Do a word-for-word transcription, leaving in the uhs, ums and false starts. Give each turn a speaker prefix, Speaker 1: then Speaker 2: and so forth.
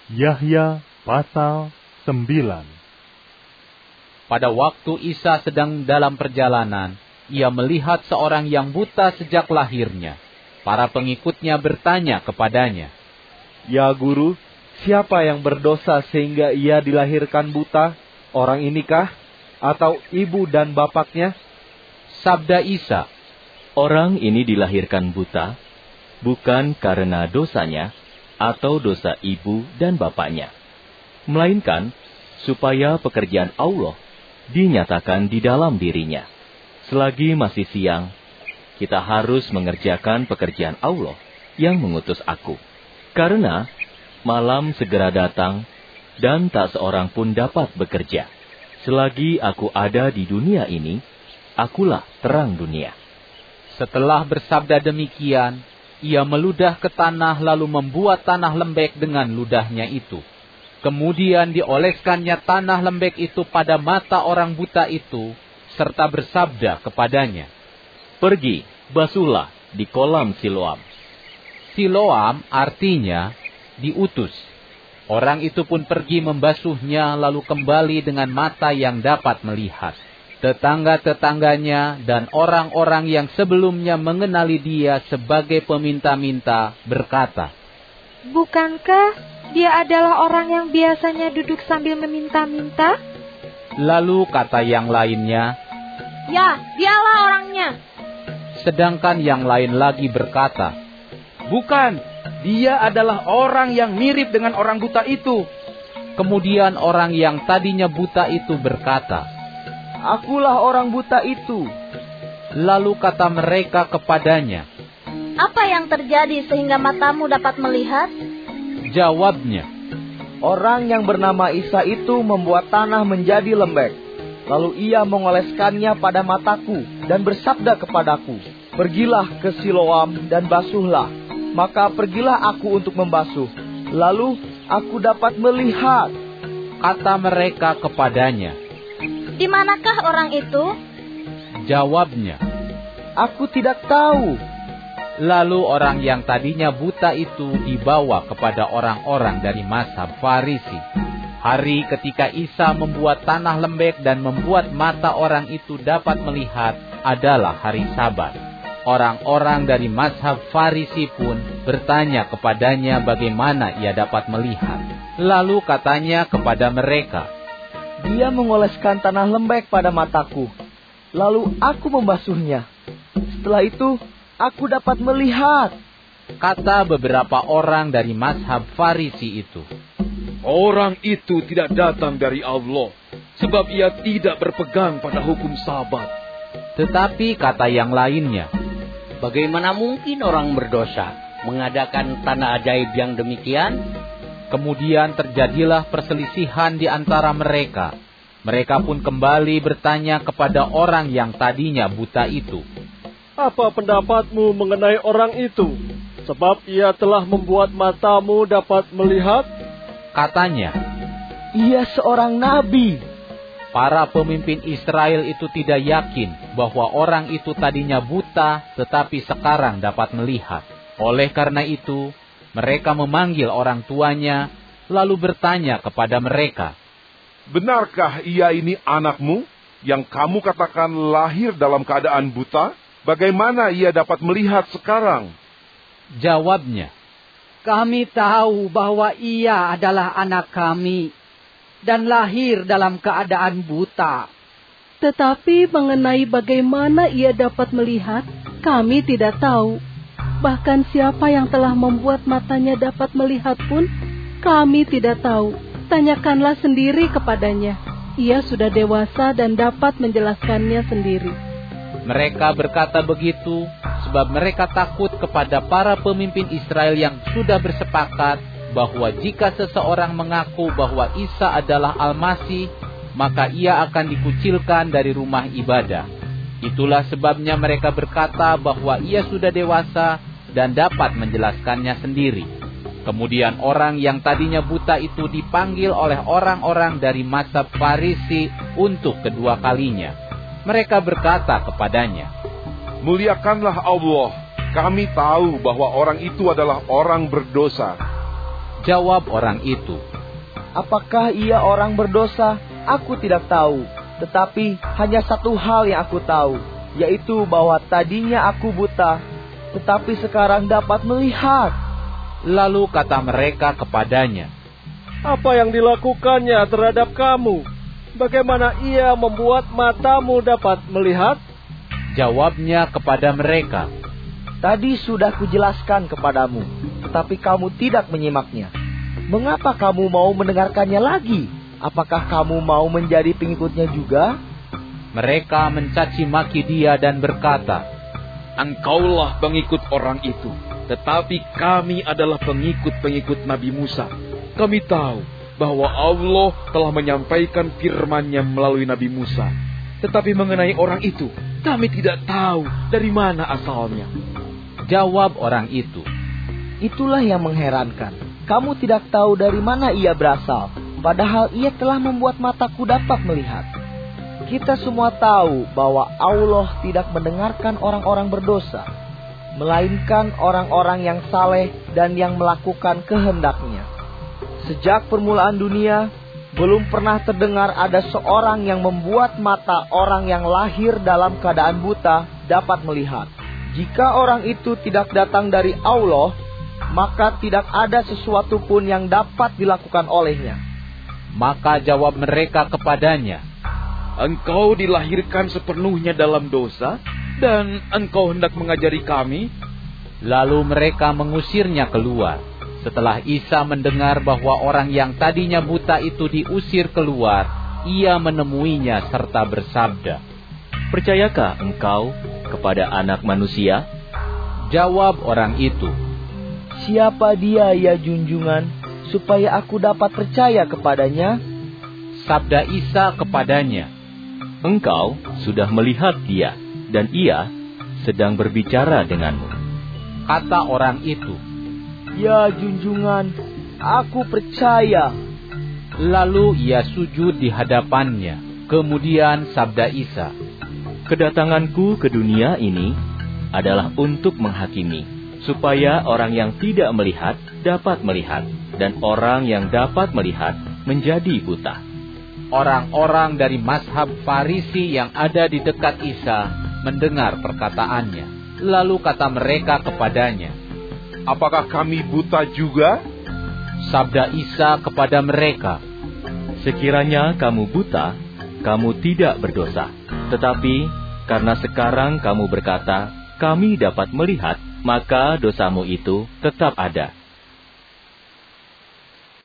Speaker 1: Yahya pasal sembilan.
Speaker 2: Pada waktu Isa sedang dalam perjalanan, ia melihat seorang yang buta sejak lahirnya. Para pengikutnya bertanya kepadanya,
Speaker 3: "Ya Guru, siapa yang berdosa sehingga ia dilahirkan buta? Orang inikah? Atau ibu dan bapaknya?"
Speaker 2: Sabda Isa,
Speaker 4: "Orang ini dilahirkan buta, bukan karena dosanya, atau dosa ibu dan bapaknya, melainkan supaya pekerjaan Allah dinyatakan di dalam dirinya. Selagi masih siang, kita harus mengerjakan pekerjaan Allah yang mengutus aku. Karena malam segera datang, dan tak seorang pun dapat bekerja. Selagi aku ada di dunia ini, akulah terang dunia."
Speaker 2: Setelah bersabda demikian, ia meludah ke tanah lalu membuat tanah lembek dengan ludahnya itu. Kemudian dioleskannya tanah lembek itu pada mata orang buta itu, serta bersabda kepadanya,
Speaker 4: "Pergi, basuhlah di kolam Siloam."
Speaker 2: Siloam artinya diutus. Orang itu pun pergi membasuhnya lalu kembali dengan mata yang dapat melihat. Tetangga-tetangganya dan orang-orang yang sebelumnya mengenali dia sebagai peminta-minta berkata,
Speaker 5: "Bukankah dia adalah orang yang biasanya duduk sambil meminta-minta?"
Speaker 2: Lalu kata yang lainnya,
Speaker 5: "Ya, dialah orangnya."
Speaker 2: Sedangkan yang lain lagi berkata,
Speaker 3: "Bukan, dia adalah orang yang mirip dengan orang buta itu."
Speaker 2: Kemudian orang yang tadinya buta itu berkata,
Speaker 3: "Akulah orang buta itu."
Speaker 2: Lalu kata mereka kepadanya,
Speaker 6: "Apa yang terjadi sehingga matamu dapat melihat?"
Speaker 2: Jawabnya,
Speaker 3: "Orang yang bernama Isa itu membuat tanah menjadi lembek. Lalu ia mengoleskannya pada mataku dan bersabda kepadaku, 'Pergilah ke Siloam dan basuhlah.' Maka pergilah aku untuk membasuh. Lalu aku dapat melihat."
Speaker 2: Kata mereka kepadanya,
Speaker 6: "Di manakah orang itu?"
Speaker 2: Jawabnya,
Speaker 3: "Aku tidak tahu."
Speaker 2: Lalu orang yang tadinya buta itu dibawa kepada orang-orang dari mazhab Farisi. Hari ketika Isa membuat tanah lembek dan membuat mata orang itu dapat melihat adalah hari Sabat. Orang-orang dari mazhab Farisi pun bertanya kepadanya bagaimana ia dapat melihat. Lalu katanya kepada mereka,
Speaker 3: "Dia mengoleskan tanah lembek pada mataku, lalu aku membasuhnya. Setelah itu, aku dapat melihat."
Speaker 2: Kata beberapa orang dari mazhab Farisi itu,
Speaker 7: "Orang itu tidak datang dari Allah, sebab ia tidak berpegang pada hukum Sabat."
Speaker 2: Tetapi kata yang lainnya,
Speaker 8: "Bagaimana mungkin orang berdosa mengadakan tanda ajaib yang demikian?"
Speaker 2: Kemudian terjadilah perselisihan di antara mereka. Mereka pun kembali bertanya kepada orang yang tadinya buta itu,
Speaker 9: "Apa pendapatmu mengenai orang itu? Sebab ia telah membuat matamu dapat melihat."
Speaker 2: Katanya,
Speaker 3: "Ia seorang nabi."
Speaker 2: Para pemimpin Israel itu tidak yakin bahwa orang itu tadinya buta tetapi sekarang dapat melihat. Oleh karena itu, mereka memanggil orang tuanya lalu bertanya kepada mereka,
Speaker 10: "Benarkah ia ini anakmu yang kamu katakan lahir dalam keadaan buta? Bagaimana ia dapat melihat sekarang?"
Speaker 2: Jawabnya,
Speaker 11: "Kami tahu bahwa ia adalah anak kami dan lahir dalam keadaan buta.
Speaker 12: Tetapi mengenai bagaimana ia dapat melihat, kami tidak tahu. Bahkan siapa yang telah membuat matanya dapat melihat pun, kami tidak tahu. Tanyakanlah sendiri kepadanya. Ia sudah dewasa dan dapat menjelaskannya sendiri."
Speaker 2: Mereka berkata begitu sebab mereka takut kepada para pemimpin Israel yang sudah bersepakat bahwa jika seseorang mengaku bahwa Isa adalah Al-Masih, maka ia akan dikucilkan dari rumah ibadah. Itulah sebabnya mereka berkata bahwa ia sudah dewasa dan dapat menjelaskannya sendiri. Kemudian orang yang tadinya buta itu dipanggil oleh orang-orang dari mazhab Farisi untuk kedua kalinya. Mereka berkata kepadanya,
Speaker 10: "Muliakanlah Allah. Kami tahu bahwa orang itu adalah orang berdosa."
Speaker 2: Jawab orang itu,
Speaker 3: apakah ia orang berdosa? Aku tidak tahu. Tetapi hanya satu hal yang aku tahu, yaitu bahwa tadinya aku buta, tetapi sekarang dapat melihat.
Speaker 2: Lalu kata mereka kepadanya,
Speaker 9: apa yang dilakukannya terhadap kamu? Bagaimana ia membuat matamu dapat melihat?
Speaker 2: Jawabnya kepada mereka,
Speaker 3: tadi sudah kujelaskan kepadamu, tetapi kamu tidak menyimaknya. Mengapa kamu mau mendengarkannya lagi? Apakah kamu mau menjadi pengikutnya juga?
Speaker 2: Mereka mencaci maki dia dan berkata,
Speaker 7: engkaulah pengikut orang itu, tetapi kami adalah pengikut-pengikut Nabi Musa. Kami tahu bahwa Allah telah menyampaikan firman-Nya melalui Nabi Musa. Tetapi mengenai orang itu, kami tidak tahu dari mana asalnya.
Speaker 2: Jawab orang itu,
Speaker 3: itulah yang mengherankan. Kamu tidak tahu dari mana ia berasal, padahal ia telah membuat mataku dapat melihat. Kita semua tahu bahwa Allah tidak mendengarkan orang-orang berdosa, melainkan orang-orang yang saleh dan yang melakukan kehendak-Nya. Sejak permulaan dunia, belum pernah terdengar ada seorang yang membuat mata orang yang lahir dalam keadaan buta dapat melihat. Jika orang itu tidak datang dari Allah, maka tidak ada sesuatu pun yang dapat dilakukan olehnya.
Speaker 2: Maka jawab mereka kepadanya,
Speaker 7: engkau dilahirkan sepenuhnya dalam dosa, dan engkau hendak mengajari kami?
Speaker 2: Lalu mereka mengusirnya keluar. Setelah Isa mendengar bahwa orang yang tadinya buta itu diusir keluar, ia menemuinya serta bersabda,
Speaker 4: percayakah engkau kepada Anak Manusia?
Speaker 2: Jawab orang itu,
Speaker 3: siapa dia ya junjungan, supaya aku dapat percaya kepadanya?
Speaker 2: Sabda Isa kepadanya,
Speaker 4: engkau sudah melihat dia, dan ia sedang berbicara denganmu.
Speaker 2: Kata orang itu,
Speaker 3: ya junjungan, aku percaya.
Speaker 2: Lalu ia sujud di hadapannya. Kemudian sabda Isa,
Speaker 4: kedatanganku ke dunia ini adalah untuk menghakimi, supaya orang yang tidak melihat dapat melihat, dan orang yang dapat melihat menjadi buta.
Speaker 2: Orang-orang dari mazhab Farisi yang ada di dekat Isa mendengar perkataannya. Lalu kata mereka kepadanya,
Speaker 10: apakah kami buta juga?
Speaker 2: Sabda Isa kepada mereka,
Speaker 4: sekiranya kamu buta, kamu tidak berdosa. Tetapi karena sekarang kamu berkata, kami dapat melihat, maka dosamu itu tetap ada.